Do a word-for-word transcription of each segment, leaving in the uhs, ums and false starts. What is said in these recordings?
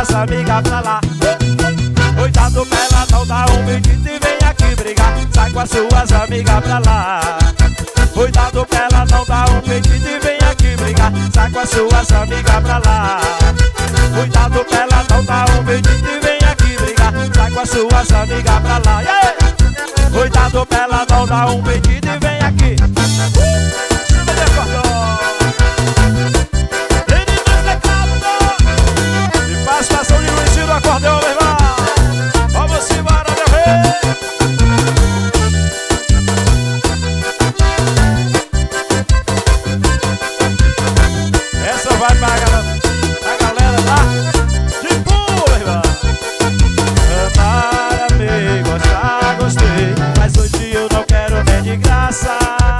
suas amigas pra lá. Cuidado pra ela não dar um beijinho e vem aqui brigar. Sai com as suas amigas pra lá. Cuidado pra ela não dar um beijinho e vem aqui brigar. Sai com as suas amigas pra lá. Cuidado pra ela não dar um beijinho e vem aqui brigar. Sai com as suas amigas pra lá. Yeah! Cuidado pra ela não dar um beijinho e vem aqui. Cima de acordeão. Meninos de caldo. E participação de Luizinho do acordeão, meu irmão. Vamos embora, meu rei. Essa vai pra galera, a galera lá de boa, irmão. Para me gostar, gostei, mas hoje eu não quero nem de graça.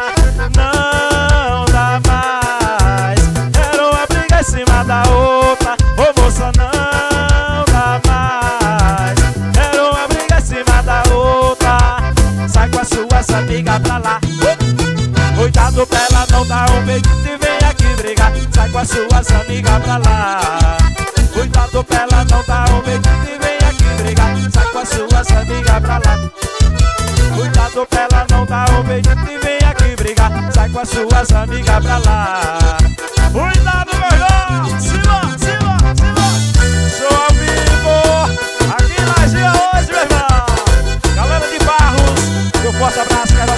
Não dá mais. Era uma briga em cima da outra. Ô moça, não dá mais. Era uma briga em cima da outra. Sai com as suas amigas pra lá. Cuidado pra ela não dar um beijinho e vem aqui brigar. Sai com as suas amigas pra lá. Cuidado pra ela não dar um beijinho e vem aqui brigar. Sai com as suas amigas pra lá. Cuidado pra ela não dar um beijinho e vem aqui brigar. Sai com as suas amigas pra lá. Cuidado, meu irmão. Cima, cima, cima. Sou ao vivo aqui na Gia hoje, meu irmão. Galera de Barros, meu forte abraço, cara.